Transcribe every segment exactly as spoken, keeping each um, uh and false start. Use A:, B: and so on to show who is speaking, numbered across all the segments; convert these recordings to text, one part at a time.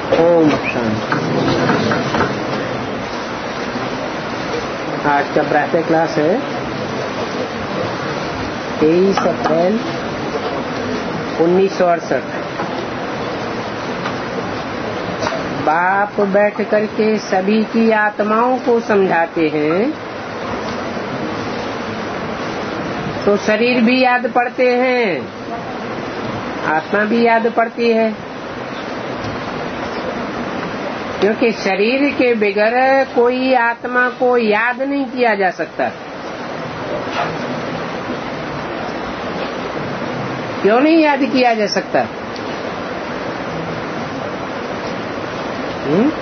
A: ओम शांति। आज का प्रातः क्लास है तेईस अप्रैल उन्नीस सौ अड़सठ। बाप बैठ करके सभी की आत्माओं को समझाते हैं तो शरीर भी याद पड़ते हैं, आत्मा भी याद पड़ती है, क्योंकि शरीर के बगैर कोई आत्मा को याद नहीं किया जा सकता। क्यों नहीं याद किया जा सकता? हम्म?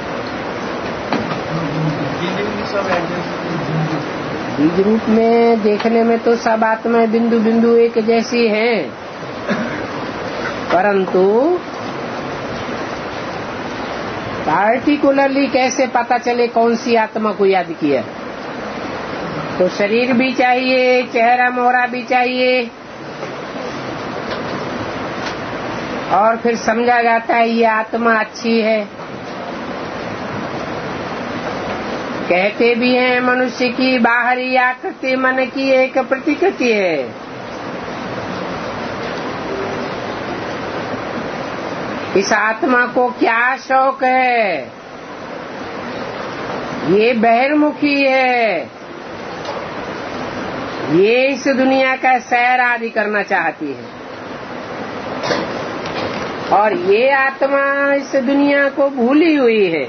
A: बीज रूप में देखने में तो सब आत्माएं बिंदु बिंदु एक जैसी हैं, परंतु पार्टिकुलरली कैसे पता चले कौन सी आत्मा को याद किया? तो शरीर भी चाहिए, चेहरा मोहरा भी चाहिए, और फिर समझा जाता है ये आत्मा अच्छी है। कहते भी हैं मनुष्य की बाहरी आकृति मन की एक प्रतिकृति है। इस आत्मा को क्या शौक है? ये बहिर्मुखी है, ये इस दुनिया का सैर आदि करना चाहती है, और ये आत्मा इस दुनिया को भूली हुई है।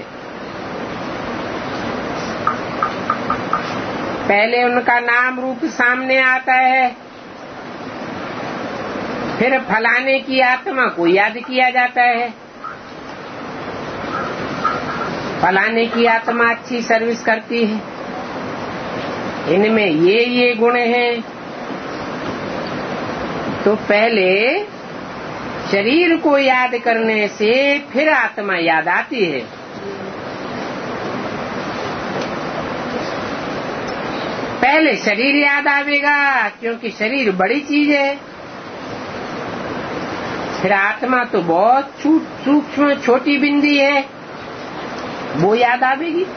A: पहले उनका नाम रूप सामने आता है, फिर फलाने की आत्मा को याद किया जाता है। फलाने की आत्मा अच्छी सर्विस करती है, इनमें ये ये गुण हैं। तो पहले शरीर को याद करने से फिर आत्मा याद आती है। पहले शरीर याद आवेगा, क्योंकि शरीर बड़ी चीज है। फिर आत्मा तो बहुत सूक्ष्म छोटी बिंदी है, वो याद आवेगी।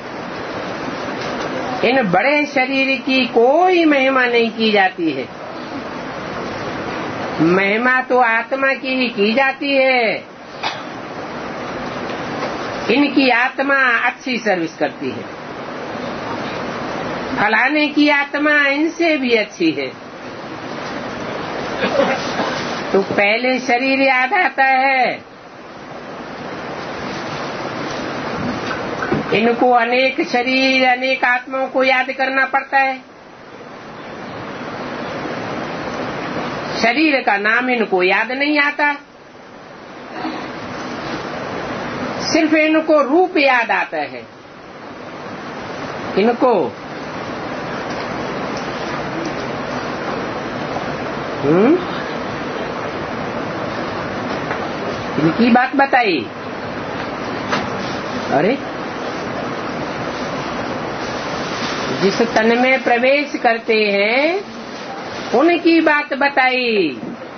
A: इन बड़े शरीर की कोई महिमा नहीं की जाती है, महिमा तो आत्मा की ही की जाती है। इनकी आत्मा अच्छी सर्विस करती है, फलाने की आत्मा इनसे भी अच्छी है। तो पहले शरीर याद आता है। इनको अनेक शरीर अनेक आत्माओं को याद करना पड़ता है। शरीर का नाम इनको याद नहीं आता, सिर्फ इनको रूप याद आता है। इनको हम्म इनकी बात बताई। अरे जिस तन में प्रवेश करते हैं उनकी बात बताई।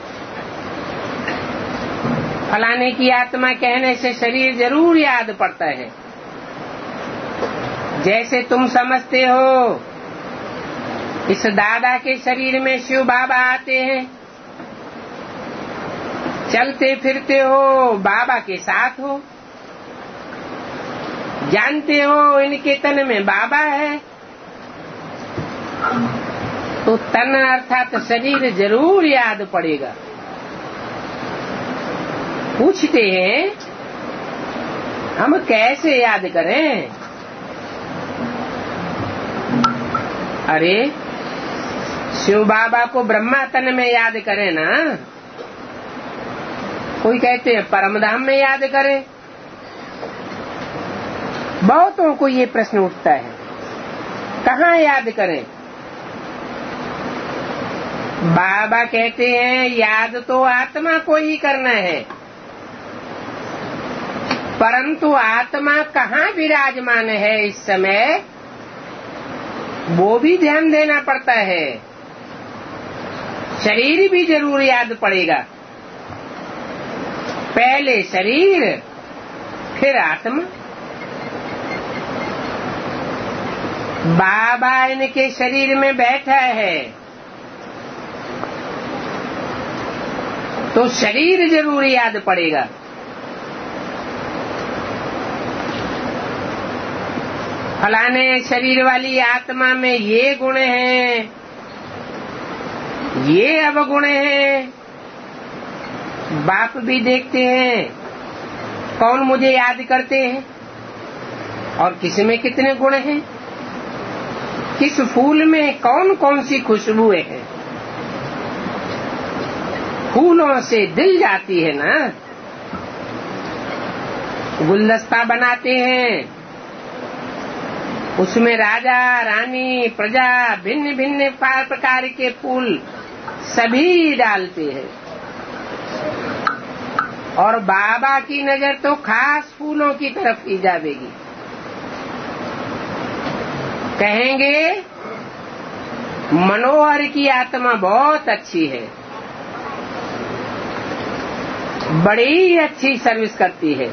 A: फलाने की आत्मा कहने से शरीर जरूर याद पड़ता है। जैसे तुम समझते हो इस दादा के शरीर में शिव बाबा आते हैं, चलते फिरते हो बाबा के साथ हो, जानते हो इनके तन में बाबा है, तो तन अर्थात शरीर जरूर याद पड़ेगा। पूछते हैं हम कैसे याद करें? अरे शिव बाबा को ब्रह्मा तन में याद करें ना। कोई कहते हैं परमधाम में याद करें। बहुतों को ये प्रश्न उठता है, कहाँ याद करें? बाबा कहते हैं याद तो आत्मा को ही करना है, परंतु आत्मा कहाँ विराजमान है इस समय, वो भी ध्यान देना पड़ता है। शरीर भी जरूर याद पड़ेगा। पहले शरीर फिर आत्मा। बाबा इनके शरीर में बैठा है तो शरीर जरूर याद पड़ेगा। फलाने शरीर वाली आत्मा में ये गुण हैं, ये अवगुण हैं। बाप भी देखते हैं कौन मुझे याद करते हैं और किस में कितने गुण हैं, किस फूल में कौन कौन सी खुशबुएं हैं। फूलों से दिल जाती है ना। गुलदस्ता बनाते हैं, उसमें राजा रानी प्रजा भिन्न भिन्न प्रकार के फूल सभी डालते हैं और बाबा की नजर तो खास फूलों की तरफ ही जाएगी। कहेंगे मनोहर की आत्मा बहुत अच्छी है, बड़ी अच्छी सर्विस करती है।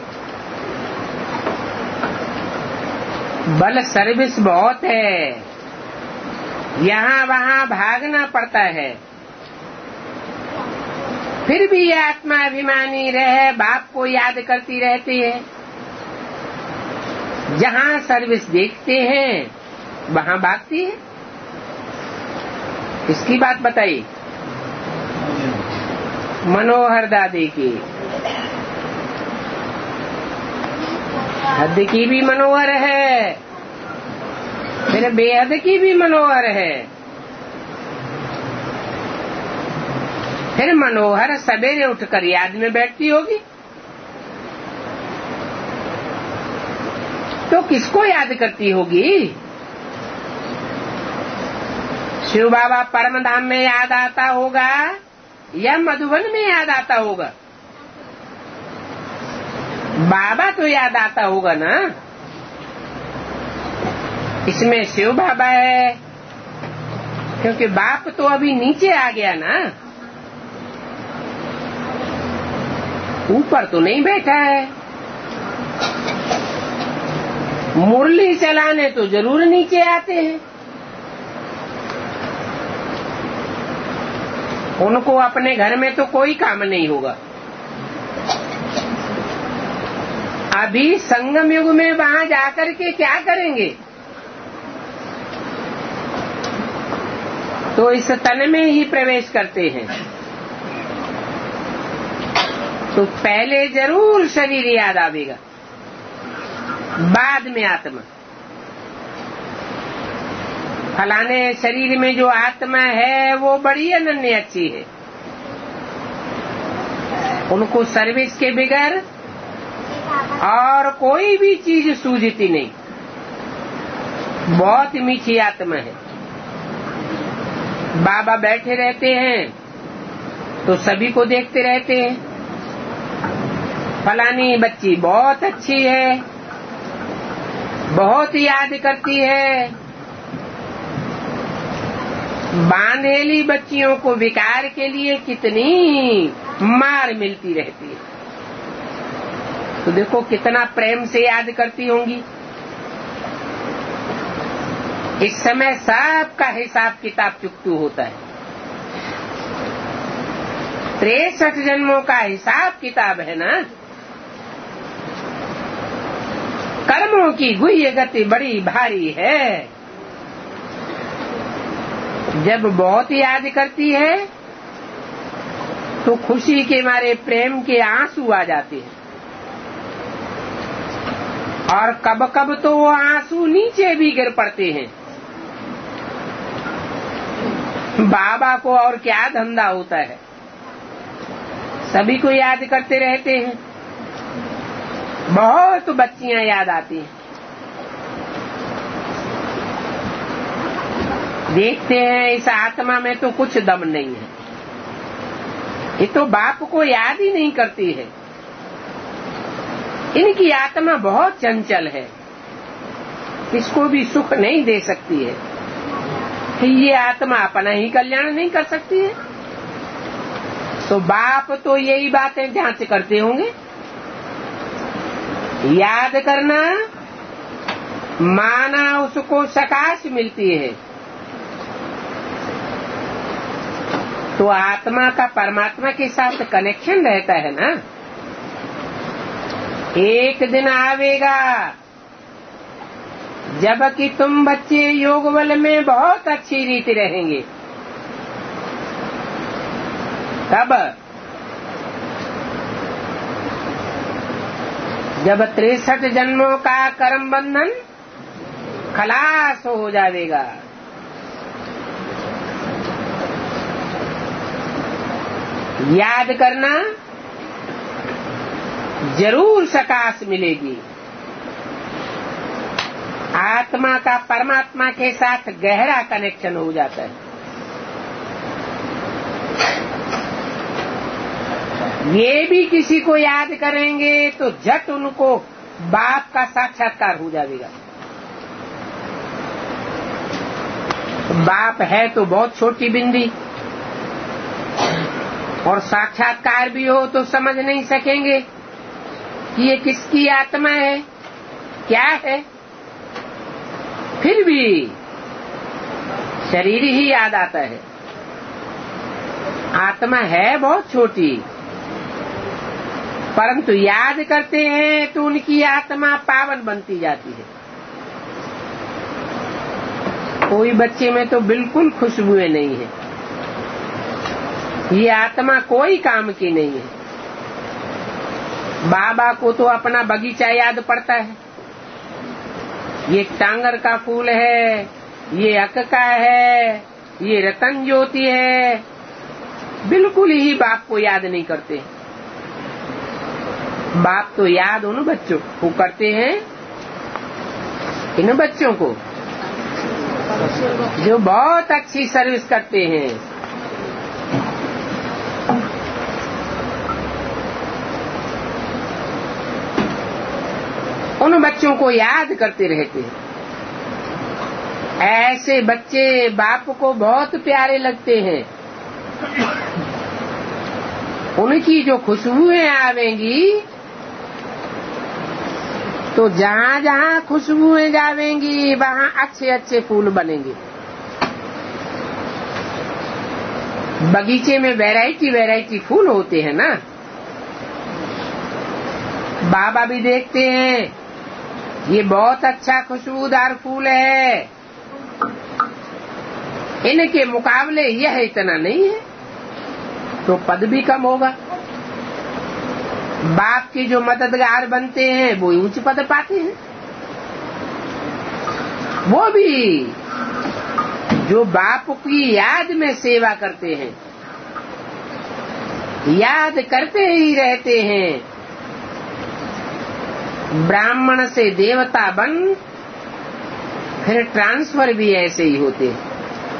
A: बल सर्विस बहुत है, यहाँ वहाँ भागना पड़ता है, फिर भी ये आत्मा अभिमानी रहे, बाप को याद करती रहती है। जहाँ सर्विस देखते हैं वहाँ भागती है। इसकी बात बताइए मनोहर दादी की। हद की भी मनोहर है, फिर बेहद की भी मनोहर है। फिर मनोहर सवेरे उठकर याद में बैठती होगी तो किसको याद करती होगी? शिव बाबा परम धाम में याद आता होगा या मधुबन में याद आता होगा? बाबा तो याद आता होगा ना। इसमें शिव बाबा है क्योंकि बाप तो अभी नीचे आ गया ना, ऊपर तो नहीं बैठा है। मुरली चलाने तो जरूर नीचे आते हैं। उनको अपने घर में तो कोई काम नहीं होगा। अभी संगम युग में वहां जाकर के क्या करेंगे? तो इस तन में ही प्रवेश करते हैं तो पहले जरूर शरीर याद आवेगा, बाद में आत्मा। फलाने शरीर में जो आत्मा है वो बड़ी अनन्य अच्छी है, उनको सर्विस के बगैर और कोई भी चीज सूझती नहीं। बहुत मीठी आत्मा है। बाबा बैठे रहते हैं तो सभी को देखते रहते हैं। फलानी बच्ची बहुत अच्छी है, बहुत याद करती है। बांधेली बच्चियों को विकार के लिए कितनी मार मिलती रहती है, तो देखो कितना प्रेम से याद करती होंगी। इस समय सबका हिसाब किताब चुकतू होता है। तिरसठ जन्मों का हिसाब किताब है ना। कर्मों की गुह्य गति बड़ी भारी है। जब बहुत याद करती है तो खुशी के मारे प्रेम के आंसू आ जाते हैं और कब कब तो वो आंसू नीचे भी गिर पड़ते हैं। बाबा को और क्या धंधा होता है, सभी को याद करते रहते हैं। बहुत बच्चियां याद आती हैं। देखते हैं इस आत्मा में तो कुछ दम नहीं है, ये तो बाप को याद ही नहीं करती है। इनकी आत्मा बहुत चंचल है, इसको भी सुख नहीं दे सकती है। ये आत्मा अपना ही कल्याण नहीं कर सकती है, तो बाप तो यही बातें जांच करते होंगे। याद करना माना उसको सकाश मिलती है। तो आत्मा का परमात्मा के साथ कनेक्शन रहता है ना। एक दिन आवेगा जबकि तुम बच्चे योग बल में बहुत अच्छी रीति रहेंगे। तब जब तिरसठ जन्मों का कर्म बंधन खलास हो जाएगा। याद करना जरूर सकाश मिलेगी। आत्मा का परमात्मा के साथ गहरा कनेक्शन हो जाता है। ये भी किसी को याद करेंगे तो झट उनको बाप का साक्षात्कार हो जाएगा। बाप है तो बहुत छोटी बिंदी, और साक्षात्कार भी हो तो समझ नहीं सकेंगे कि ये किसकी आत्मा है, क्या है। फिर भी शरीर ही याद आता है। आत्मा है बहुत छोटी, परंतु याद करते हैं तो उनकी आत्मा पावन बनती जाती है। कोई बच्चे में तो बिल्कुल खुशबुएं नहीं है। ये आत्मा कोई काम की नहीं है। बाबा को तो अपना बगीचा याद पड़ता है। ये टांगर का फूल है, ये अक का है, ये रतन ज्योति है। बिल्कुल ही बाप को याद नहीं करते। बाप तो याद उन बच्चों को करते हैं, इन बच्चों को जो बहुत अच्छी सर्विस करते हैं। उन बच्चों को याद करते रहते हैं। ऐसे बच्चे बाप को बहुत प्यारे लगते हैं। उनकी जो खुशबुएं आवेंगी तो जहाँ जहाँ खुशबुएं जावेंगी वहाँ अच्छे अच्छे फूल बनेंगे। बगीचे में वैरायटी वैरायटी फूल होते हैं ना। बाबा भी देखते हैं ये बहुत अच्छा खुशबूदार फूल है, इनके मुकाबले यह इतना नहीं है, तो पद भी कम होगा। बाप के जो मददगार बनते हैं वो ऊंच पद पाते हैं। वो भी जो बाप की याद में सेवा करते हैं, याद करते ही रहते हैं। ब्राह्मण से देवता बन फिर ट्रांसफर भी ऐसे ही होते हैं।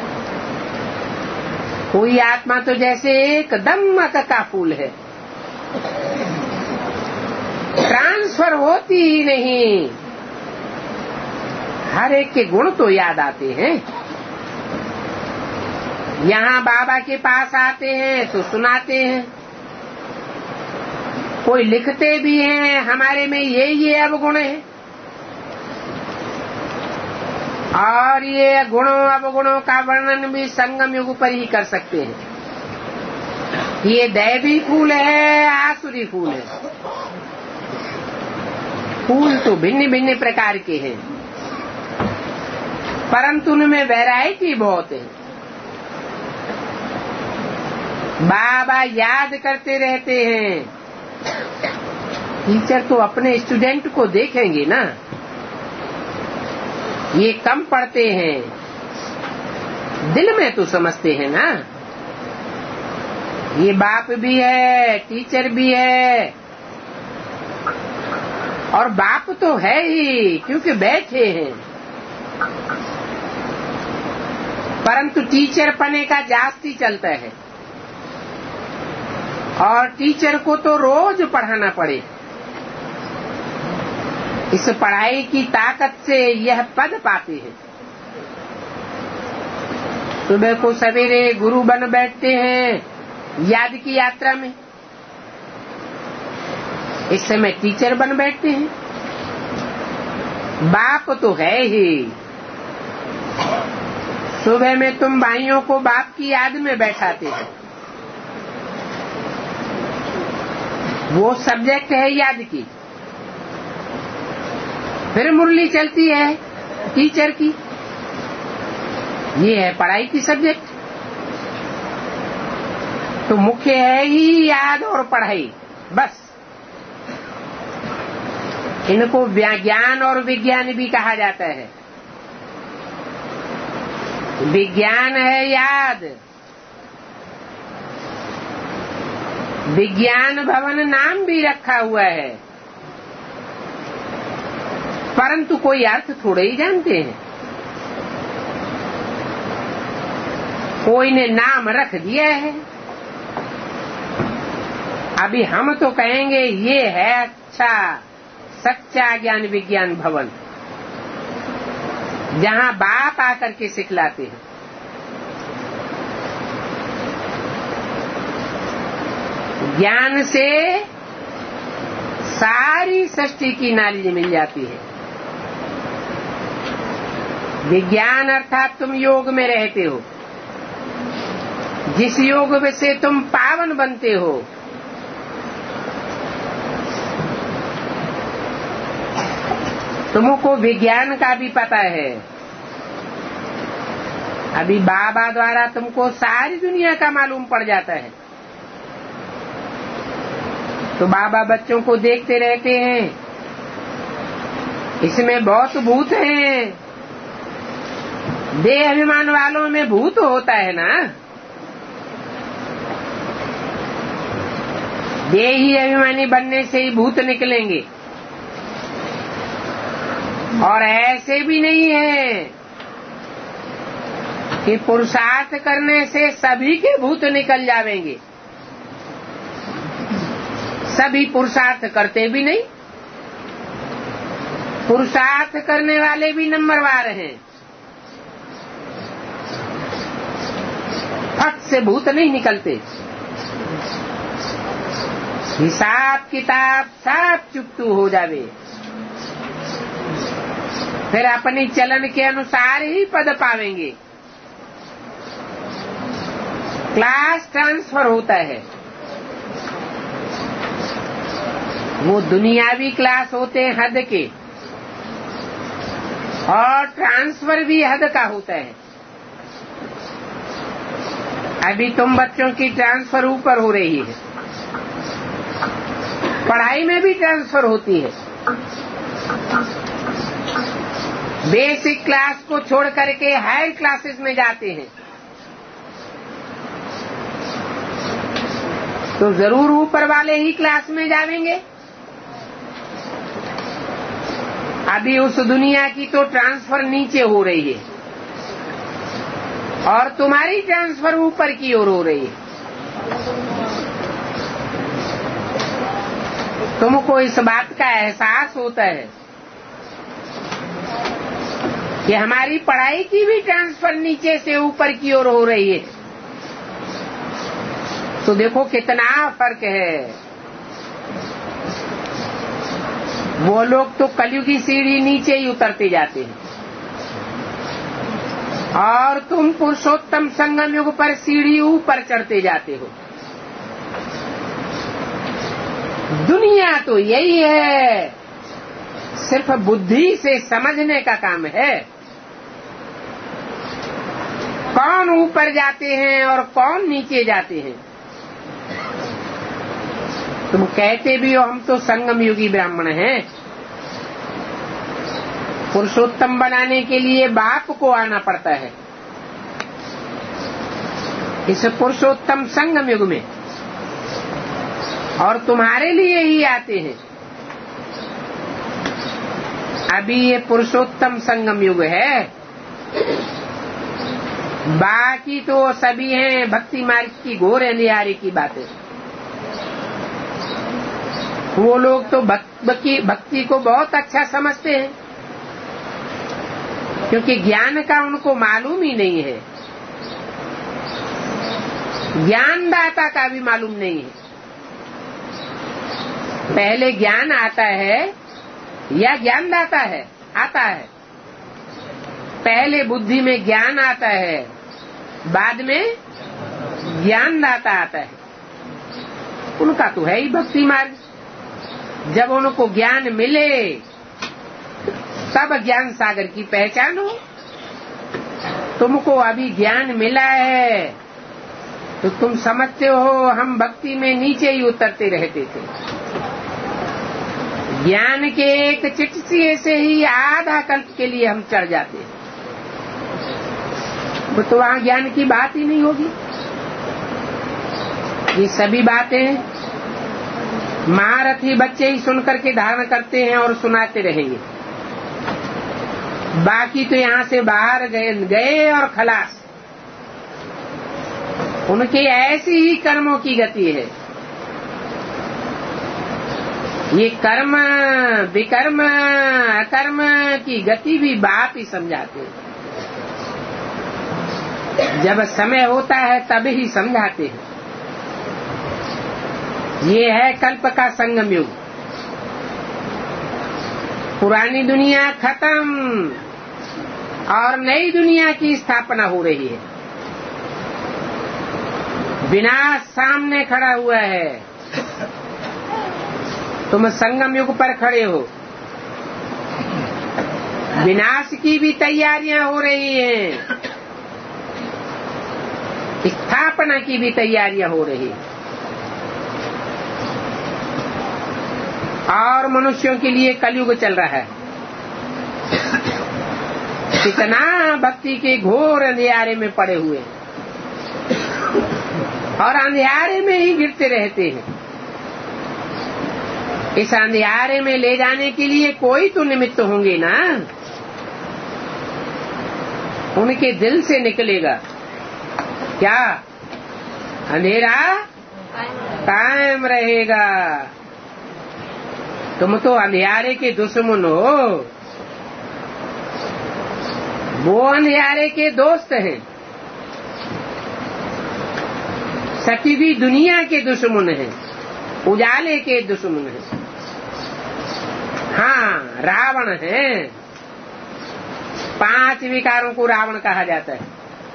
A: कोई आत्मा तो जैसे एकदम अक का फूल है, ट्रांसफर होती ही नहीं। हर एक के गुण तो याद आते हैं। यहाँ बाबा के पास आते हैं तो सुनाते हैं। कोई लिखते भी हैं हमारे में ये ये अवगुण है, और ये गुणों अवगुणों का वर्णन भी संगम युग पर ही कर सकते हैं। ये दैवी फूल है, आसुरी फूल है। फूल तो भिन्न भिन्न प्रकार के हैं, परंतु उनमें वैरायटी बहुत है। बाबा याद करते रहते हैं। टीचर तो अपने स्टूडेंट को देखेंगे ना, ये कम पढ़ते हैं, दिल में तो समझते हैं ना। ये बाप भी है, टीचर भी है, और बाप तो है ही क्योंकि बैठे हैं। परंतु टीचर पने का जास्ती चलता है, और टीचर को तो रोज पढ़ाना पड़े। इस पढ़ाई की ताकत से यह पद पाते हैं। सुबह को सवेरे गुरु बन बैठते हैं याद की यात्रा में, इस समय टीचर बन बैठते हैं। बाप तो है ही। सुबह में तुम भाइयों को बाप की याद में बैठाते हो, वो सब्जेक्ट है याद की। फिर मुरली चलती है टीचर की, ये है पढ़ाई की सब्जेक्ट। तो मुख्य है ही याद और पढ़ाई, बस। इनको ज्ञान और विज्ञान भी कहा जाता है। विज्ञान है याद, विज्ञान भवन नाम भी रखा हुआ है, परंतु कोई अर्थ थोड़े ही जानते हैं। कोई ने नाम रख दिया है। अभी हम तो कहेंगे ये है अच्छा सच्चा ज्ञान विज्ञान भवन, जहां बाप आकर के सिखलाते हैं। ज्ञान से सारी सृष्टि की नॉलेज मिल जाती है। विज्ञान अर्थात तुम योग में रहते हो, जिस योग से तुम पावन बनते हो, तुमको विज्ञान का भी पता है। अभी बाबा द्वारा तुमको सारी दुनिया का मालूम पड़ जाता है। तो बाबा बच्चों को देखते रहते हैं, इसमें बहुत भूत हैं। देह अभिमान वालों में भूत होता है ना, देही अभिमानी बनने से ही भूत निकलेंगे। और ऐसे भी नहीं है कि पुरुषार्थ करने से सभी के भूत निकल जाएंगे। सभी पुरुषार्थ करते भी नहीं, पुरुषार्थ करने वाले भी नंबरवार हैं। फट से भूत नहीं निकलते। हिसाब किताब सब चुकतू हो जावे, फिर अपनी चलन के अनुसार ही पद पावेंगे। क्लास ट्रांसफर होता है, वो दुनियावी क्लास होते हैं हद के, और ट्रांसफर भी हद का होता है। अभी तुम बच्चों की ट्रांसफर ऊपर हो रही है, पढ़ाई में भी ट्रांसफर होती है। बेसिक क्लास को छोड़ करके हायर क्लासेस में जाते हैं, तो जरूर ऊपर वाले ही क्लास में जाएंगे। अभी उस दुनिया की तो ट्रांसफर नीचे हो रही है और तुम्हारी ट्रांसफर ऊपर की ओर हो रही है। तुमको इस बात का एहसास होता है कि हमारी पढ़ाई की भी ट्रांसफर नीचे से ऊपर की ओर हो रही है। तो देखो कितना फर्क है। वो लोग तो कलयुगी सीढ़ी नीचे ही उतरते जाते हैं, और तुम पुरुषोत्तम संगम युग पर सीढ़ी ऊपर चढ़ते जाते हो। दुनिया तो यही है, सिर्फ बुद्धि से समझने का काम है। कौन ऊपर जाते हैं और कौन नीचे जाते हैं। तुम कहते भी हो हम तो संगम युगी ब्राह्मण हैं। पुरुषोत्तम बनाने के लिए बाप को आना पड़ता है इस पुरुषोत्तम संगम युग में, और तुम्हारे लिए ही आते हैं। अभी ये पुरुषोत्तम संगम युग है, बाकी तो सभी हैं भक्ति मार्ग की घोर अंधियारे की बातें। वो लोग तो भक्ति भक्ति को बहुत अच्छा समझते हैं, क्योंकि ज्ञान का उनको मालूम ही नहीं है, ज्ञानदाता का भी मालूम नहीं है। पहले ज्ञान आता है या ज्ञानदाता है, आता है। पहले बुद्धि में ज्ञान आता है, बाद में ज्ञान दाता आता है। उनका तो है ही भक्ति मार्ग। जब उनको ज्ञान मिले तब ज्ञान सागर की पहचान हो। तुमको अभी ज्ञान मिला है तो तुम समझते हो हम भक्ति में नीचे ही उतरते रहते थे। ज्ञान के एक चिटसिए से ही आधा कल्प के लिए हम चढ़ जाते हैं, तो वहां ज्ञान की बात ही नहीं होगी। ये सभी बातें महारथी बच्चे ही सुन करके धारण करते हैं और सुनाते रहेंगे। बाकी तो यहाँ से बाहर गए, गए और खलास। उनके ऐसी ही कर्मों की गति है। ये कर्म विकर्म अकर्म की गति भी बाप ही समझाते हैं। जब समय होता है तब ही समझाते हैं। ये है कल्प का संगम युग। पुरानी दुनिया खत्म और नई दुनिया की स्थापना हो रही है। विनाश सामने खड़ा हुआ है, तुम संगम युग पर खड़े हो। विनाश की भी तैयारियां हो रही हैं, स्थापना की भी तैयारियां हो रही हैं। और मनुष्यों के लिए कलयुग चल रहा है। कितना भक्ति के घोर अंधियारे में पड़े हुए और अंधियारे में ही गिरते रहते हैं। इस अंधियारे में ले जाने के लिए कोई तो निमित्त होंगे ना। उनके दिल से निकलेगा क्या? अंधेरा कायम रहेगा। तुम तो अंधियारे के दुश्मन हो, वो अंधियारे के दोस्त हैं। सती भी दुनिया के दुश्मन हैं, उजाले के दुश्मन हैं। हाँ, रावण है। पांच विकारों को रावण कहा जाता है।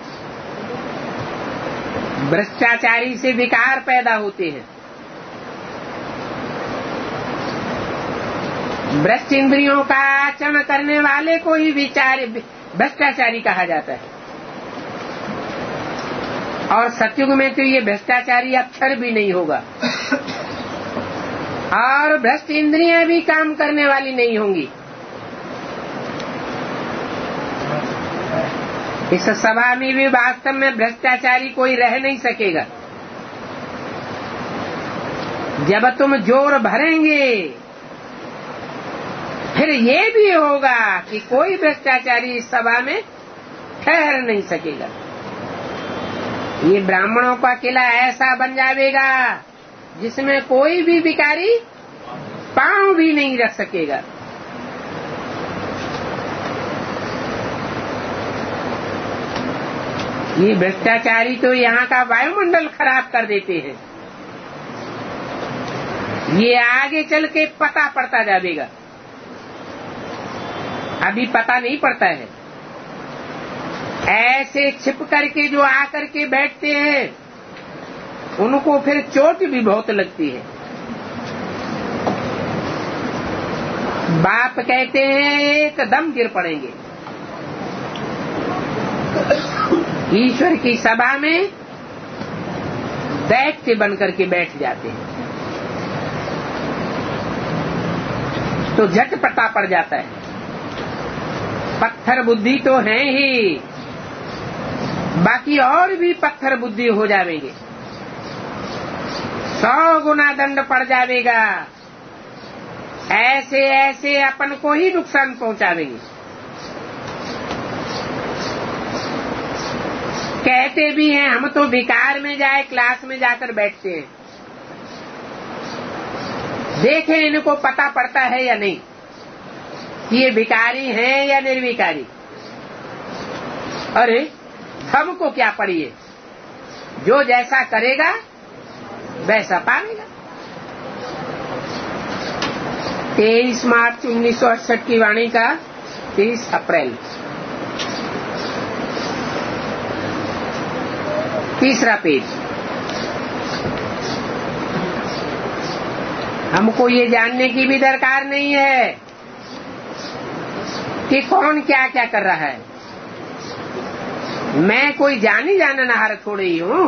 A: भ्रष्टाचारी से विकार पैदा होते हैं। भ्रष्ट इंद्रियों का आचरण करने वाले को ही विचार भ्रष्टाचारी कहा जाता है। और सतयुग में तो ये भ्रष्टाचारी अक्षर भी नहीं होगा और भ्रष्ट इंद्रियां भी काम करने वाली नहीं होंगी। इस सभा में भी वास्तव में भ्रष्टाचारी कोई रह नहीं सकेगा। जब तुम जोर भरेंगे फिर ये भी होगा कि कोई भ्रष्टाचारी इस सभा में ठहर नहीं सकेगा। ये ब्राह्मणों का किला ऐसा बन जाएगा जिसमें कोई भी भिखारी पांव भी नहीं रख सकेगा। ये भ्रष्टाचारी तो यहाँ का वायुमंडल खराब कर देते हैं। ये आगे चल के पता पड़ता जाएगा, अभी पता नहीं पड़ता है। ऐसे छिप करके जो आकर के बैठते हैं उनको फिर चोट भी बहुत लगती है। बाप कहते हैं एकदम गिर पड़ेंगे। ईश्वर की सभा में दैत्य बन करके बैठ जाते हैं तो झट पता पड़ जाता है। पत्थर बुद्धि तो है ही, बाकी और भी पत्थर बुद्धि हो जाएंगे। सौ गुना दंड पड़ जाएगा। ऐसे ऐसे अपन को ही नुकसान पहुंचावेंगे। कहते भी हैं हम तो विकार में जाए क्लास में जाकर बैठते हैं, देखें इनको पता पड़ता है या नहीं कि ये विकारी हैं या निर्विकारी। अरे हमको क्या पड़ी है, जो जैसा करेगा वैसा पाएगा। तेईस मार्च उन्नीस सौ अड़सठ की वाणी का तीस अप्रैल। तीसरा पेज। हमको ये जानने की भी दरकार नहीं है कि कौन क्या क्या कर रहा है। मैं कोई जानी जाननहार थोड़ी ही हूं।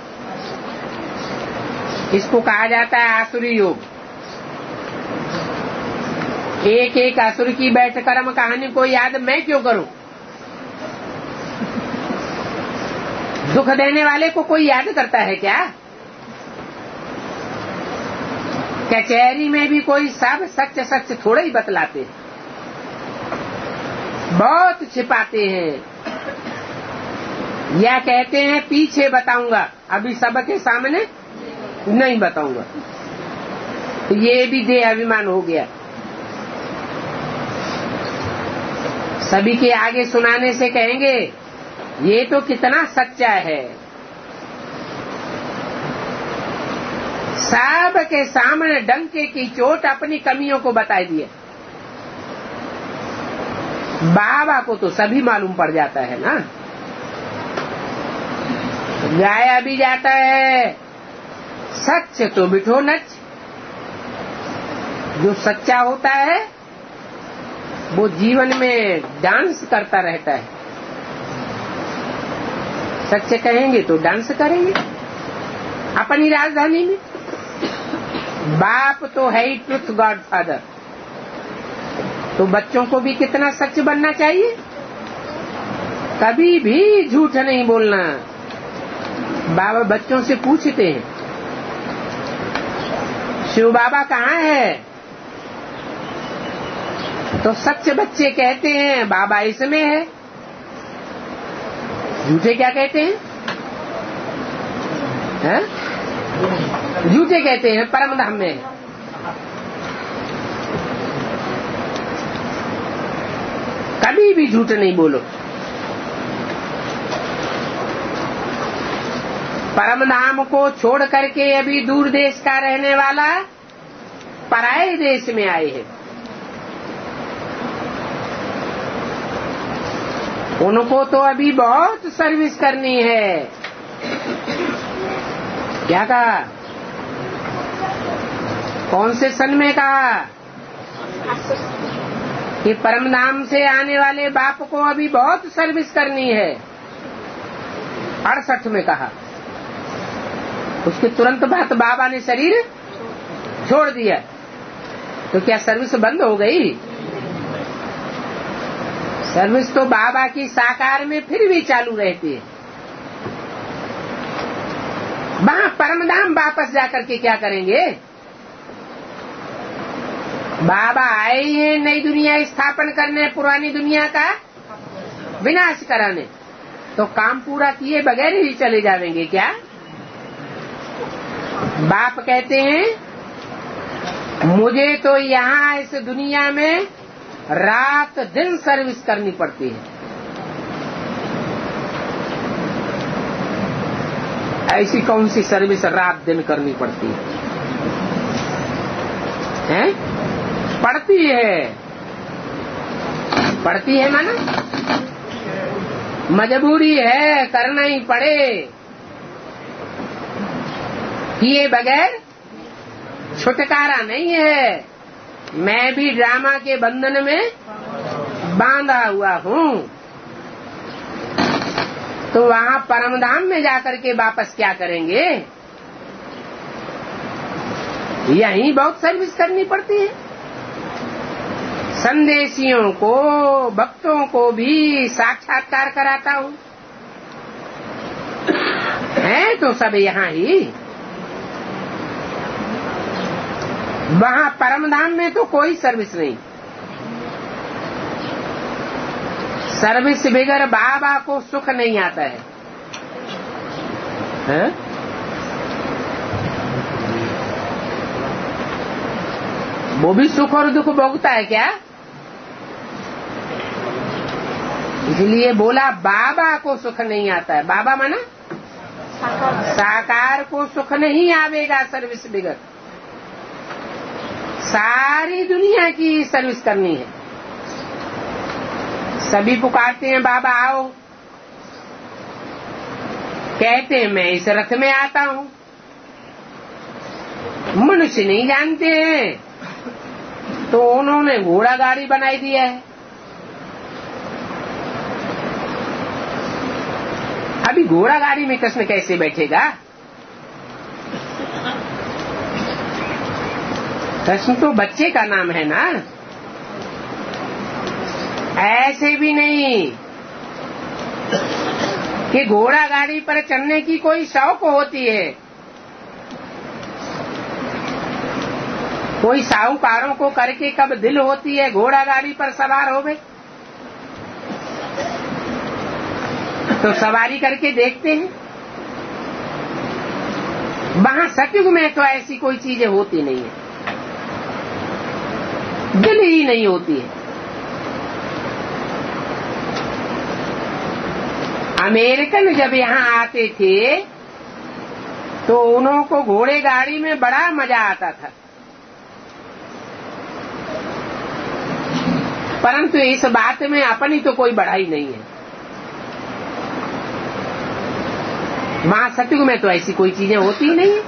A: इसको कहा जाता है आसुरी योग। एक एक असुर की बैठ कर्म कहानी को याद मैं क्यों करूं? दुख देने वाले को कोई याद करता है क्या? कचहरी में भी कोई सब सच सच थोड़ा ही बतलाते, बहुत छिपाते हैं, या कहते हैं पीछे बताऊंगा, अभी सबके सामने नहीं बताऊंगा। तो ये भी देह अभिमान हो गया। सभी के आगे सुनाने से कहेंगे ये तो कितना सच्चा है। सब के सामने डंके की चोट अपनी कमियों को बता दिए। बाबा को तो सभी मालूम पड़ जाता है ना। गाया भी जाता है सच तो बिठो नच। जो सच्चा होता है वो जीवन में डांस करता रहता है। सच्चे कहेंगे तो डांस करेंगे अपनी राजधानी में। बाप तो है ही ट्रुथ गॉड फादर, तो बच्चों को भी कितना सच बनना चाहिए। कभी भी झूठ नहीं बोलना। बाबा बच्चों से पूछते हैं शिव बाबा कहाँ है, तो सच बच्चे कहते हैं बाबा इसमें है। झूठे क्या कहते हैं? हैं? झूठे कहते हैं परम धाम में है। कभी भी झूठ नहीं बोलो। परम धाम को छोड़ करके अभी दूर देश का रहने वाला पराये देश में आए हैं। उनको तो अभी बहुत सर्विस करनी है। क्या कहा? कौन से सन में कहा कि परम धाम से आने वाले बाप को अभी बहुत सर्विस करनी है? अड़सठ में कहा। उसके तुरंत बाद बाबा ने शरीर छोड़ दिया, तो क्या सर्विस बंद हो गई? सर्विस तो बाबा की साकार में फिर भी चालू रहती है। वहां परमधाम वापस जाकर के क्या करेंगे? बाबा आए हैं नई दुनिया स्थापन करने, पुरानी दुनिया का विनाश कराने। तो काम पूरा किए बगैर ही चले जाएंगे क्या? बाप कहते हैं मुझे तो यहाँ इस दुनिया में रात दिन सर्विस करनी पड़ती है। ऐसी कौन सी सर्विस रात दिन करनी पड़ती है? हैं? पड़ती है। पड़ती है माना मजबूरी है, करना ही पड़े। किए बगैर छुटकारा नहीं है। मैं भी ड्रामा के बंधन में बांधा हुआ हूँ। तो वहाँ परमधाम में जाकर के वापस क्या करेंगे? यहीं बहुत सर्विस करनी पड़ती है। संदेशियों को, भक्तों को भी साक्षात्कार कराता हूँ। है तो सब यहाँ ही। वहाँ परमधाम में तो कोई सर्विस नहीं। सर्विस बगैर बाबा को सुख नहीं आता है, है? वो भी सुख और दुख भोगता है क्या? इसलिए बोला बाबा को सुख नहीं आता है। बाबा माना साकार को सुख नहीं आवेगा सर्विस बगैर। सारी दुनिया की सर्विस करनी है। सभी पुकारते हैं बाबा आओ, कहते हैं मैं इस रथ में आता हूं। मनुष्य नहीं जानते हैं तो उन्होंने घोड़ा गाड़ी बनाई दिया है। अभी घोड़ा गाड़ी में कृष्ण कैसे बैठेगा? कृष्ण तो बच्चे का नाम है ना। ऐसे भी नहीं कि घोड़ा गाड़ी पर चढ़ने की कोई शौक होती है। कोई साहूकारों को करके कब दिल होती है घोड़ा गाड़ी पर सवार हो गए तो सवारी करके देखते हैं। वहां सतयुग में तो ऐसी कोई चीजें होती नहीं है, दिल ही नहीं होती है। अमेरिकन जब यहाँ आते थे तो उन्हों को घोड़े गाड़ी में बड़ा मजा आता था, परंतु इस बात में अपनी तो कोई बढ़ाई नहीं है। वहां सतयुग में तो ऐसी कोई चीजें होती ही नहीं।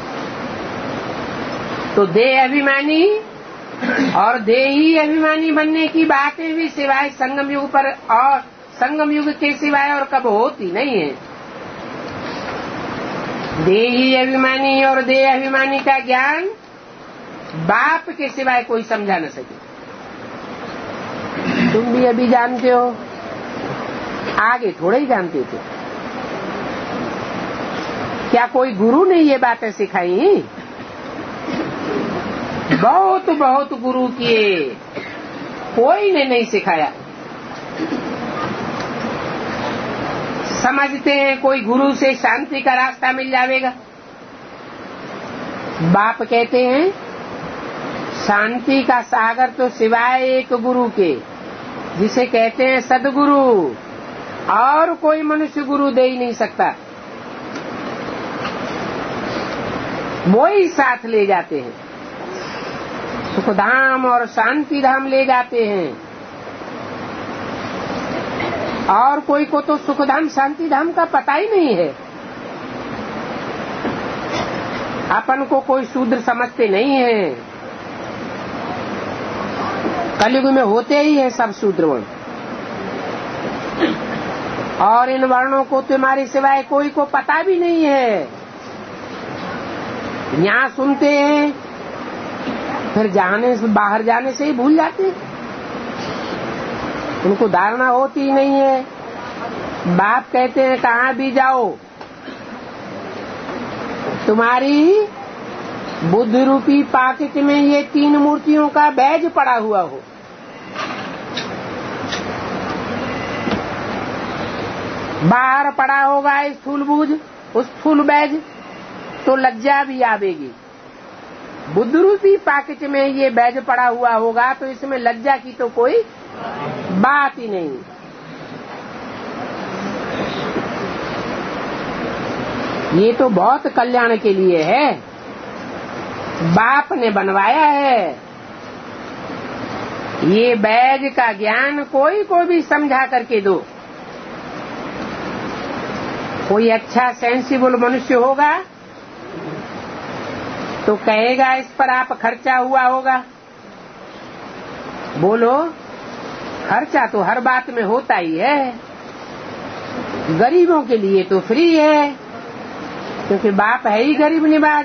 A: तो देह अभिमानी और देही अभिमानी बनने की बातें भी सिवाय संगम युग पर और संगम युग के सिवाय और कब होती नहीं है। देही अभिमानी और देह अभिमानी का ज्ञान बाप के सिवाय कोई समझा न सके। तुम भी अभी जानते हो, आगे थोड़े ही जानते थे। क्या कोई गुरु ने ये बातें सिखाई? बहुत बहुत गुरु किए, कोई ने नहीं सिखाया। समझते हैं कोई गुरु से शांति का रास्ता मिल जाएगा। बाप कहते हैं शांति का सागर तो सिवाय एक गुरु के, जिसे कहते हैं सदगुरु, और कोई मनुष्य गुरु दे ही नहीं सकता। वो ही साथ ले जाते हैं, सुख धाम और शांति धाम ले जाते हैं। और कोई को तो सुख धाम शांति धाम का पता ही नहीं है। अपन को कोई शूद्र समझते नहीं है। कलयुग में होते ही है सब शूद्र वर्ण, और इन वर्णों को तुम्हारे सिवाय कोई को पता भी नहीं है। यहाँ सुनते हैं, फिर जाने से बाहर जाने से ही भूल जाते हैं। उनको धारणा होती ही नहीं है। बाप कहते हैं कहाँ भी जाओ, तुम्हारी बुद्ध रूपी पाकिट में ये तीन मूर्तियों का बैज पड़ा हुआ हो। बाहर पड़ा होगा स्थूल बूझ, उस स्थूल बैज, तो लज्जा भी आवेगी। बुद्ध रूपी पाकिट में ये बैज पड़ा हुआ होगा तो इसमें लज्जा की तो कोई बात ही नहीं। ये तो बहुत कल्याण के लिए है, बाप ने बनवाया है। ये बैज का ज्ञान कोई को भी समझा करके दो। कोई अच्छा सेंसिबल मनुष्य होगा तो कहेगा इस पर आप खर्चा हुआ होगा। बोलो, खर्चा तो हर बात में होता ही है। गरीबों के लिए तो फ्री है, क्योंकि बाप है ही गरीब निवाज।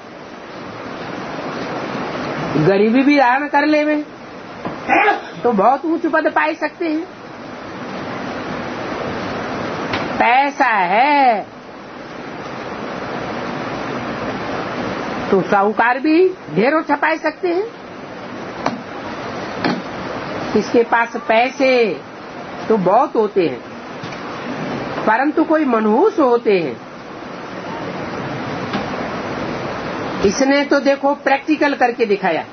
A: गरीबी भी धारण कर लेवे तो बहुत ऊंच पद पाई सकते हैं। पैसा है तो साहूकार भी ढेरों छपाई सकते हैं। इसके पास पैसे तो बहुत होते हैं, परंतु कोई मनहूस होते हैं। इसने तो देखो प्रैक्टिकल करके दिखाया।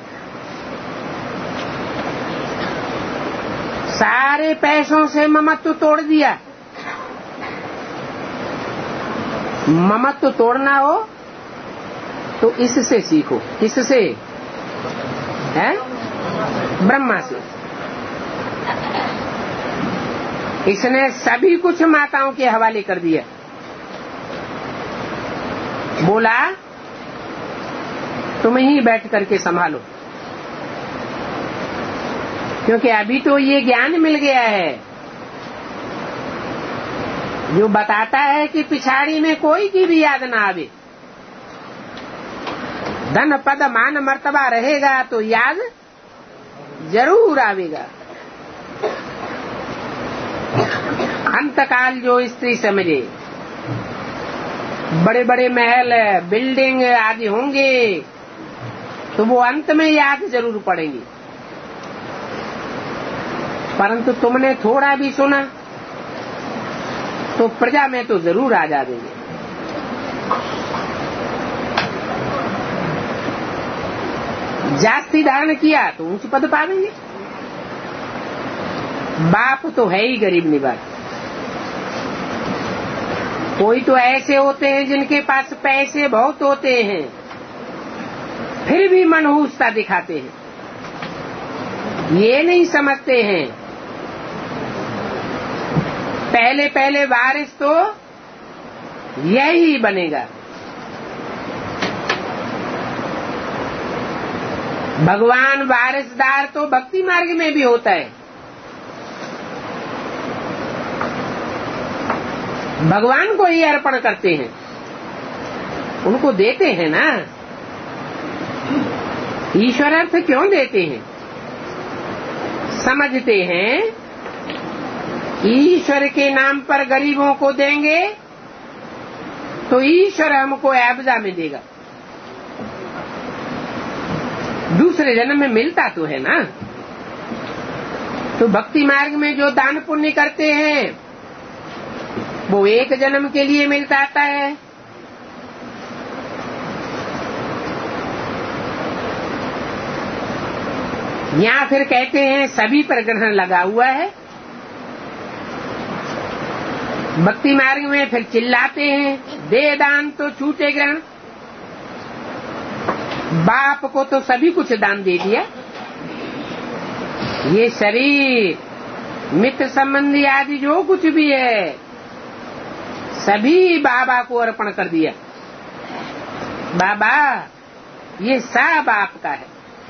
A: सारे पैसों से ममत्व तोड़ दिया। ममत्व तोड़ना हो तो इससे सीखो। किससे? है ब्रह्मा से। इसने सभी कुछ माताओं के हवाले कर दिया। बोला तुम ही बैठ करके संभालो, क्योंकि अभी तो ये ज्ञान मिल गया है जो बताता है कि पिछाड़ी में कोई की भी याद ना आवे। धन पद मान मर्तबा रहेगा तो याद जरूर आवेगा। अंतकाल जो स्त्री समझे, बड़े बड़े महल बिल्डिंग आदि होंगे तो वो अंत में याद जरूर पड़ेंगे, परंतु तुमने थोड़ा भी सुना तो प्रजा में तो जरूर आ जाएंगे। जाति धारण किया तो ऊंच पद पावेंगे। बाप तो है ही गरीब निवाज। कोई तो ऐसे होते हैं जिनके पास पैसे बहुत होते हैं, फिर भी मनहूसता दिखाते हैं। ये नहीं समझते हैं पहले पहले वारिस तो यही बनेगा। भगवान वारिसदार तो भक्ति मार्ग में भी होता है। भगवान को ही अर्पण करते हैं, उनको देते हैं ना। ईश्वर अर्थ क्यों देते हैं? समझते हैं ईश्वर के नाम पर गरीबों को देंगे तो ईश्वर हमको एब्जा में देगा। दूसरे जन्म में मिलता तो है ना। तो भक्ति मार्ग में जो दान पुण्य करते हैं वो एक जन्म के लिए मिलता आता है। या फिर कहते हैं सभी पर ग्रहण लगा हुआ है। भक्ति मार्ग में फिर चिल्लाते हैं दे दान तो छूटे ग्रहण। बाप को तो सभी कुछ दान दे दिया। ये शरीर मित्र संबंधी आदि जो कुछ भी है सभी बाबा को अर्पण कर दिया। बाबा ये सब आपका है।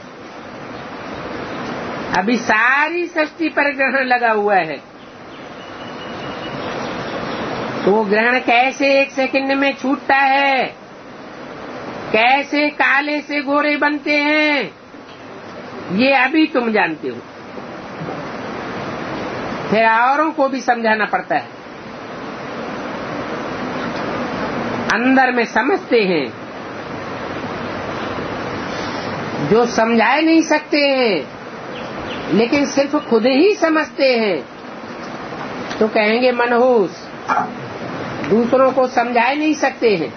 A: अभी सारी सृष्टि पर ग्रहण लगा हुआ है, तो वो ग्रहण कैसे एक सेकंड में छूटता है, कैसे काले से गोरे बनते हैं, ये अभी तुम जानते हो। फिर औरों को भी समझाना पड़ता है। अंदर में समझते हैं, जो समझाए नहीं सकते हैं लेकिन सिर्फ खुद ही समझते हैं तो कहेंगे मनहूस। दूसरों को समझाए नहीं सकते हैं।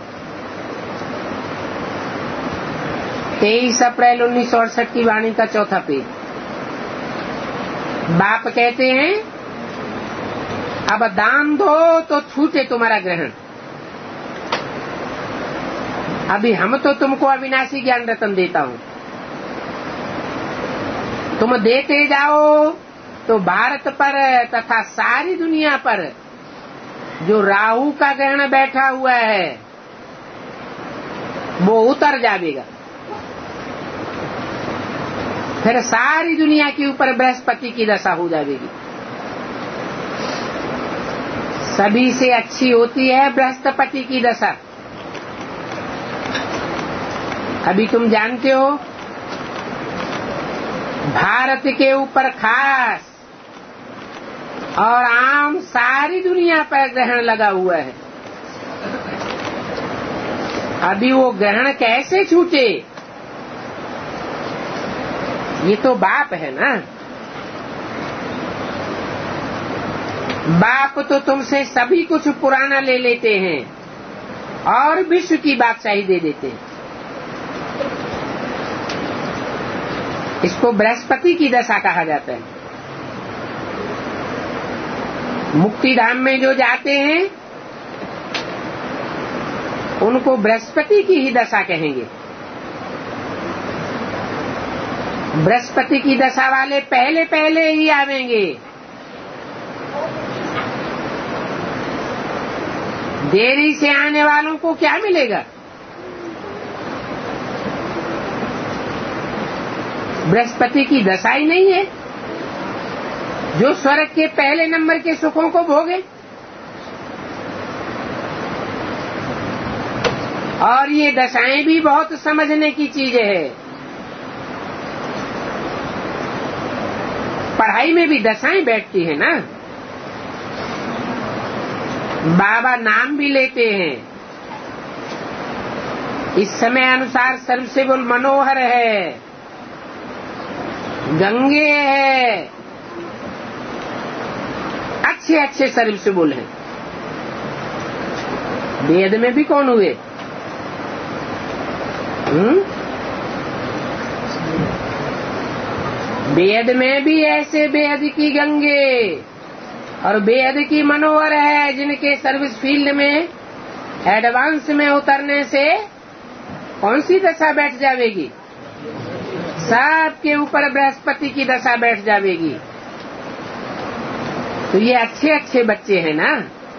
A: तेईस अप्रैल उन्नीस सौ अड़सठ की वाणी का चौथा पेज। बाप कहते हैं अब दान दो तो छूटे तुम्हारा ग्रहण। अभी हम तो तुमको अविनाशी ज्ञान रतन देता हूँ, तुम देते जाओ तो भारत पर तथा सारी दुनिया पर जो राहु का ग्रहण बैठा हुआ है वो उतर जाएगा। फिर सारी दुनिया के ऊपर बृहस्पति की दशा हो जाएगी। सभी से अच्छी होती है बृहस्पति की दशा। अभी तुम जानते हो भारत के ऊपर खास और आम सारी दुनिया पर ग्रहण लगा हुआ है। अभी वो ग्रहण कैसे छूटे? ये तो बाप है ना। बाप तो तुमसे सभी कुछ पुराना ले लेते हैं और विश्व की बादशाही दे देते हैं। इसको बृहस्पति की दशा कहा जाता है। मुक्ति धाम में जो जाते हैं उनको बृहस्पति की ही दशा कहेंगे। बृहस्पति की दशा वाले पहले पहले ही आवेंगे। देरी से आने वालों को क्या मिलेगा? बृहस्पति की दशा ही नहीं है जो स्वर्ग के पहले नंबर के सुखों को भोगे। और ये दशाएं भी बहुत समझने की चीज है। पढ़ाई में भी दशाएं बैठती है ना। बाबा नाम भी लेते हैं। इस समय अनुसार सर्वसेबुल मनोहर है, गंगे है, अच्छे अच्छे सर्वसेबुल हैं। वेद में भी कौन हुए? हम्म? वेद में भी ऐसे बेहद की गंगे और बेहद की मनोहर है, जिनके सर्विस फील्ड में एडवांस में उतरने से कौन सी दशा बैठ जाएगी? सबके ऊपर बृहस्पति की दशा बैठ जाएगी। तो ये अच्छे अच्छे बच्चे हैं ना,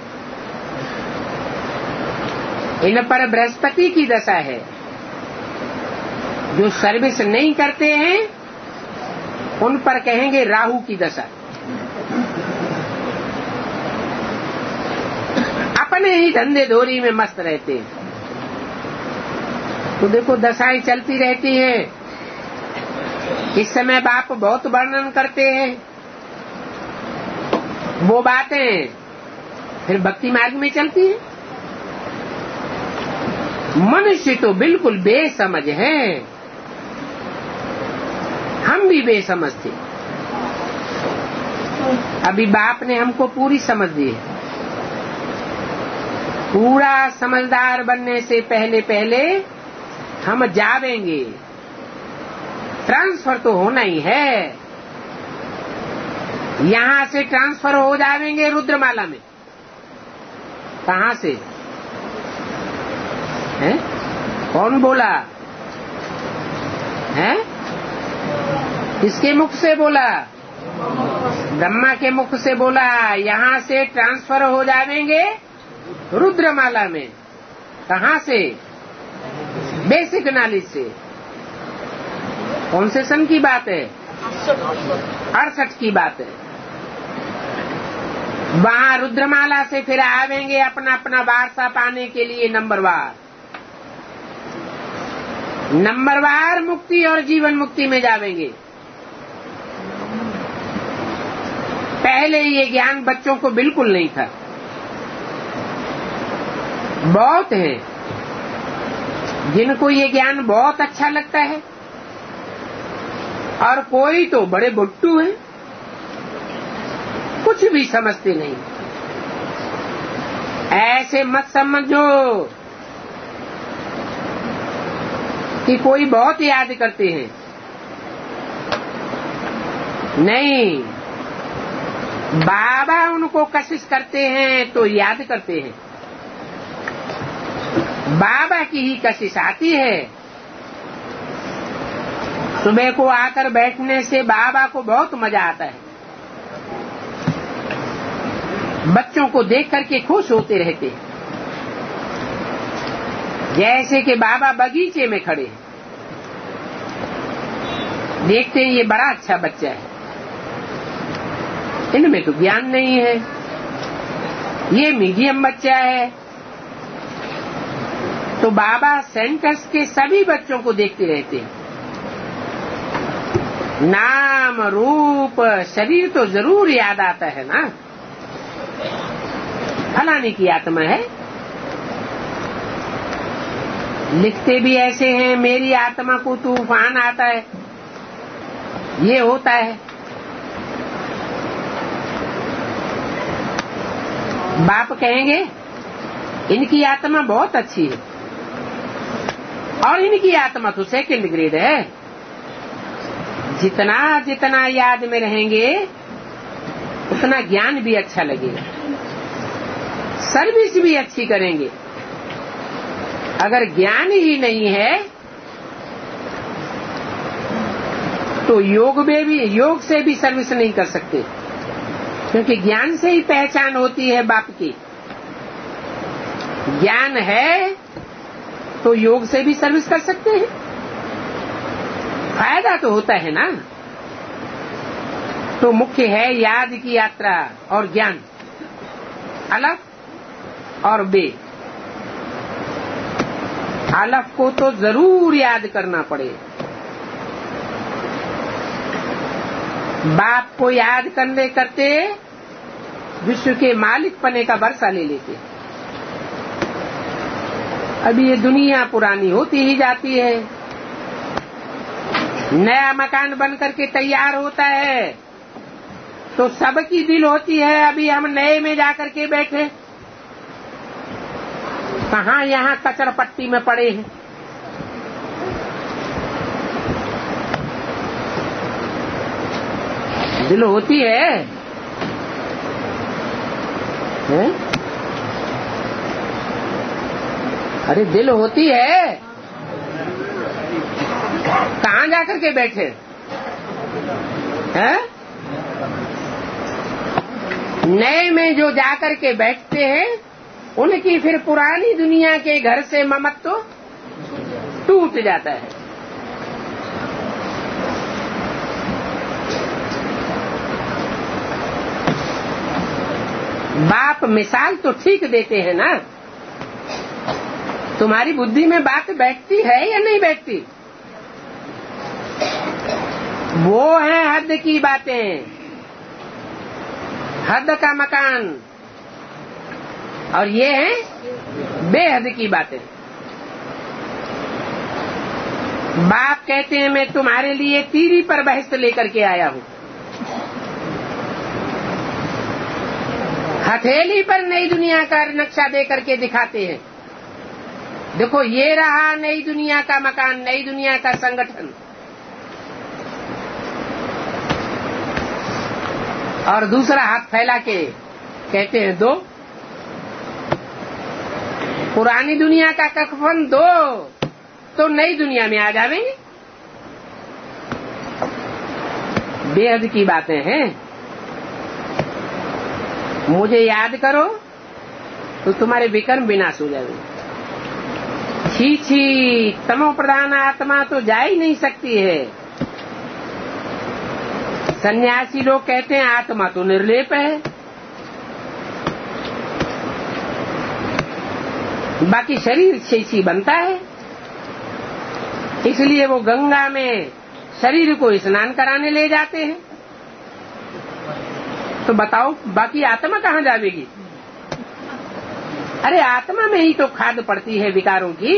A: इन पर बृहस्पति की दशा है। जो सर्विस नहीं करते हैं उन पर कहेंगे राहु की दशा। अपने ही धंधे धोरी में मस्त रहते हैं। तो देखो दशाएं चलती रहती हैं। इस समय बाप बहुत वर्णन करते हैं वो बातें, फिर भक्ति मार्ग में चलती है। मनुष्य तो बिल्कुल बेसमझ है, हम भी बेसमझ थे। अभी बाप ने हमको पूरी समझ दी है। पूरा समझदार बनने से पहले पहले हम जावेंगे। ट्रांसफर तो होना ही है। यहां से ट्रांसफर हो जाएंगे रुद्रमाला में। कहां से है? कौन बोला है? किसके मुख से बोला? ब्रह्मा के मुख से बोला। यहां से ट्रांसफर हो जाएंगे रुद्रमाला में। कहां से? बेसिक नॉलेज से। कौन से सन की बात है? अड़सठ की बात है। वहां रुद्रमाला से फिर आवेंगे अपना अपना वारसा पाने के लिए नंबरवार नंबरवार मुक्ति और जीवन मुक्ति में जावेंगे। पहले ये ज्ञान बच्चों को बिल्कुल नहीं था। बहुत हैं जिनको ये ज्ञान बहुत अच्छा लगता है और कोई तो बड़े बुट्टू हैं, कुछ भी समझते नहीं। ऐसे मत समझो कि कोई बहुत याद करते हैं। नहीं, बाबा उनको कशिश करते हैं तो याद करते हैं। बाबा की ही कशिश आती है। सुबह को आकर बैठने से बाबा को बहुत मजा आता है। बच्चों को देख करके खुश होते रहते हैं, जैसे कि बाबा बगीचे में खड़े हैं। देखते हैं ये बड़ा अच्छा बच्चा है, इनमें तो ज्ञान नहीं है, ये मीडियम बच्चा है। तो बाबा सेंटर्स के सभी बच्चों को देखते रहते हैं। नाम रूप शरीर तो जरूर याद आता है ना। फलाने की आत्मा है। लिखते भी ऐसे हैं, मेरी आत्मा को तूफान आता है, ये होता है। बाप कहेंगे इनकी आत्मा बहुत अच्छी है और इनकी आत्मा तो सेकंड ग्रेड है। जितना जितना याद में रहेंगे उतना ज्ञान भी अच्छा लगेगा, सर्विस भी अच्छी करेंगे। अगर ज्ञान ही नहीं है तो योग में भी, योग से भी सर्विस नहीं कर सकते, क्योंकि ज्ञान से ही पहचान होती है बाप की। ज्ञान है तो योग से भी सर्विस कर सकते हैं, फायदा तो होता है ना। तो मुख्य है याद की यात्रा और ज्ञान, अलफ और बे। अलफ को तो जरूर याद करना पड़े। बाप को याद करने करते विश्व के मालिक पने का वर्षा ले लेते। अभी ये दुनिया पुरानी होती ही जाती है, नया मकान बन करके तैयार होता है तो सबकी दिल होती है अभी हम नए में जाकर के बैठे, कहाँ यहाँ कचरा पट्टी में पड़े हैं। दिल होती है, है? अरे दिल होती है, कहाँ जाकर के बैठे हैं? नए में जो जाकर के बैठते हैं उनकी फिर पुरानी दुनिया के घर से ममत्व तो टूट जाता है। बाप मिसाल तो ठीक देते हैं ना, तुम्हारी बुद्धि में बात बैठती है या नहीं बैठती? वो है हद की बातें, हद का मकान, और ये है बेहद की बातें। बाप कहते हैं मैं तुम्हारे लिए तीरी पर बहस लेकर के आया हूं, हथेली पर नई दुनिया का नक्शा दे करके दिखाते हैं। देखो ये रहा नई दुनिया का मकान, नई दुनिया का संगठन। और दूसरा हाथ फैला के कहते हैं दो, पुरानी दुनिया का कफन दो तो नई दुनिया में आ जावेंगे। बेहद की बातें हैं। मुझे याद करो तो तुम्हारे विकर्म विनाश हो जाएंगे। छी छी, तमो प्रधान आत्मा तो जा ही नहीं सकती है। सन्यासी लोग कहते हैं आत्मा तो निर्लेप है, बाकी शरीर शेषी बनता है, इसलिए वो गंगा में शरीर को स्नान कराने ले जाते हैं। तो बताओ बाकी आत्मा कहाँ जाएगी? अरे आत्मा में ही तो खाद पड़ती है विकारों की,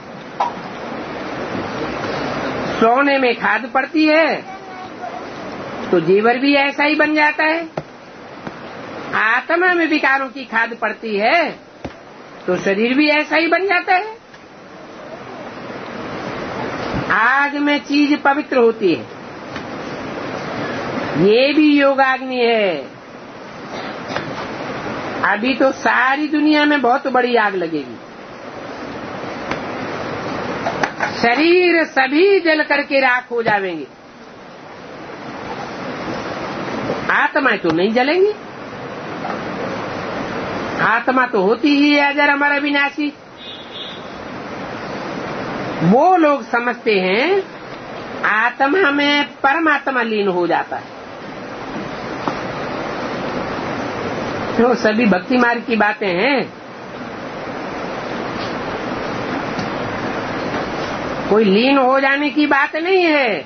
A: सोने में खाद पड़ती है तो जीवर भी ऐसा ही बन जाता है। आत्मा में विकारों की खाद पड़ती है तो शरीर भी ऐसा ही बन जाता है। आग में चीज पवित्र होती है, ये भी योगाग्नि है। अभी तो सारी दुनिया में बहुत बड़ी आग लगेगी, शरीर सभी जल करके राख हो जाएंगे, आत्मा तो नहीं जलेंगी। आत्मा तो होती ही है अजर अमर अविनाशी। वो लोग समझते हैं आत्मा में परमात्मा लीन हो जाता है। तो सभी भक्ति मार्ग की बातें हैं। कोई लीन हो जाने की बात नहीं है।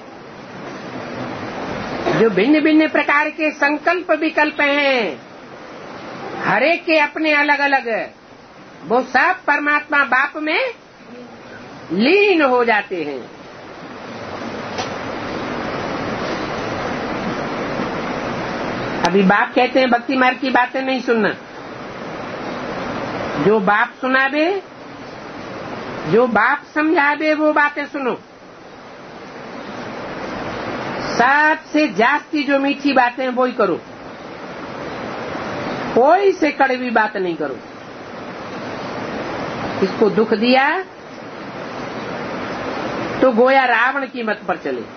A: जो भिन्न भिन्न प्रकार के संकल्प विकल्प हैं, हर एक के अपने अलग अलग, वो सब परमात्मा बाप में लीन हो जाते हैं। अभी बाप कहते हैं भक्ति मार्ग की बातें नहीं सुनना। जो बाप सुनावे, जो बाप समझावे वो बातें सुनो। सबसे जास्ती जो मीठी बातें हैं वो ही करो, कोई से कड़वी बात नहीं करो। इसको दुख दिया तो गोया रावण की मत पर चले।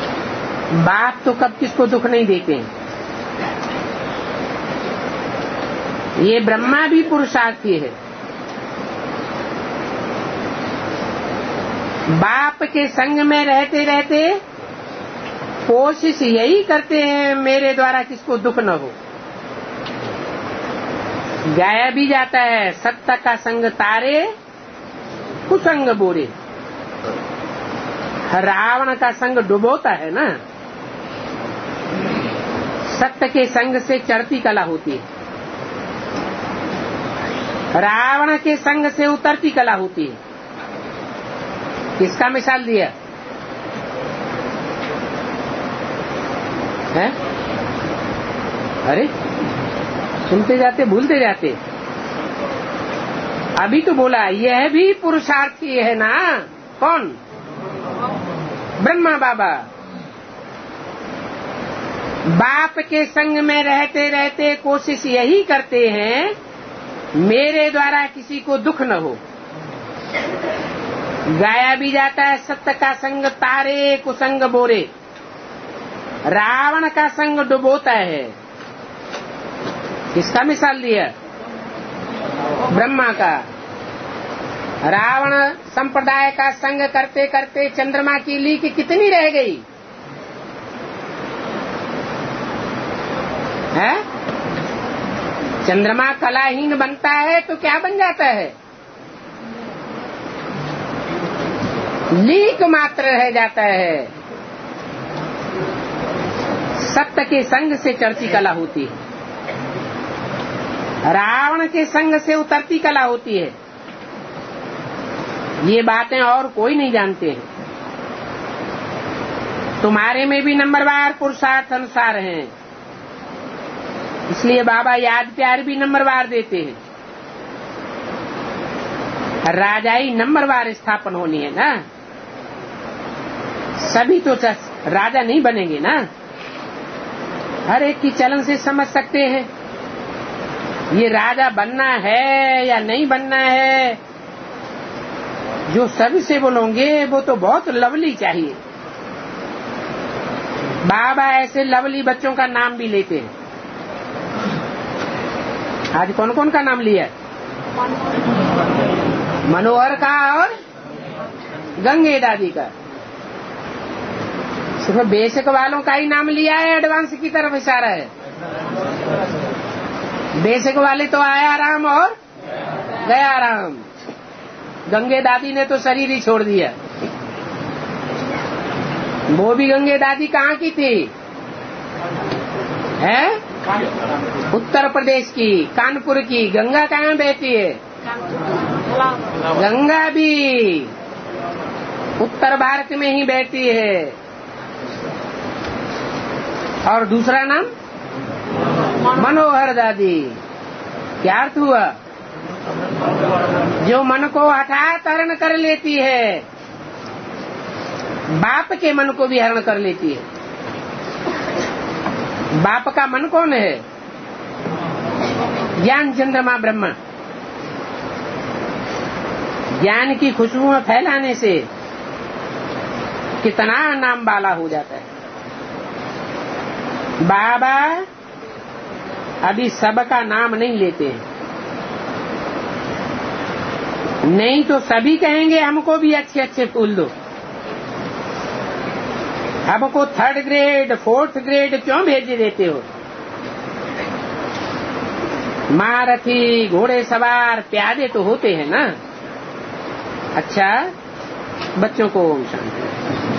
A: बाप तो कब किसको दुख नहीं देते हैं। ये ब्रह्मा भी पुरुषार्थी है। बाप के संग में रहते रहते कोशिश यही करते हैं मेरे द्वारा किसको दुख न हो। गाया भी जाता है, सत्य का संग तारे कुसंग बोरे। रावण का संग डुबोता है ना, सत्य के संग से चढ़ती कला होती है, रावण के संग से उतरती कला होती है। किसका मिसाल दिया है? अरे सुनते जाते भूलते जाते। अभी तो बोला यह भी पुरुषार्थी है ना। कौन? ब्रह्मा बाबा। बाप के संग में रहते रहते कोशिश यही करते हैं मेरे द्वारा किसी को दुख न हो। गाया भी जाता है, सत्य का संग तारे कुसंग बोरे। रावण का संग डुबोता है। किसका मिसाल दिया? ब्रह्मा का। रावण संप्रदाय का संग करते करते चंद्रमा की लीक कितनी रह गई है? चंद्रमा कलाहीन बनता है तो क्या बन जाता है? लीक मात्र रह जाता है। सत्य के संग से चढ़ती कला होती है, रावण के संग से उतरती कला होती है। ये बातें और कोई नहीं जानते हैं। तुम्हारे में भी नंबरवार पुरुषार्थ अनुसार हैं, इसलिए बाबा याद प्यार भी नंबरवार देते हैं। राजाई नंबरवार स्थापन होनी है ना, सभी तो राजा नहीं बनेंगे ना। हर एक की चलन से समझ सकते हैं ये राजा बनना है या नहीं बनना है। जो सभी से बोलोगे वो तो बहुत लवली चाहिए। बाबा ऐसे लवली बच्चों का नाम भी लेते हैं। आज कौन कौन का नाम लिया? मनोहर का और गंगे दादी का। सिर्फ बेसिक वालों का ही नाम लिया है, एडवांस की तरफ इशारा है। बेसिक वाले तो आया राम और गया राम। गंगे दादी ने तो शरीर ही छोड़ दिया। वो भी गंगे दादी कहाँ की थी? है उत्तर प्रदेश की, कानपुर की। गंगा कहाँ बहती है? गंगा भी उत्तर भारत में ही बहती है। और दूसरा नाम मनोहर दादी। क्या अर्थ हुआ? जो मन को हठात हरण कर लेती है, बाप के मन को भी हरण कर लेती है। बाप का मन कौन है? ज्ञान चंद्रमा ब्रह्मा। ज्ञान की खुशबू फैलाने से कितना नाम बाला हो जाता है। बाबा अभी सबका नाम नहीं लेते हैं, नहीं तो सभी कहेंगे हमको भी अच्छे अच्छे फूल दो। हमको थर्ड ग्रेड फोर्थ ग्रेड क्यों भेज देते हो? महारथी घोड़े सवार प्यादे तो होते हैं ना। अच्छा बच्चों को शांति।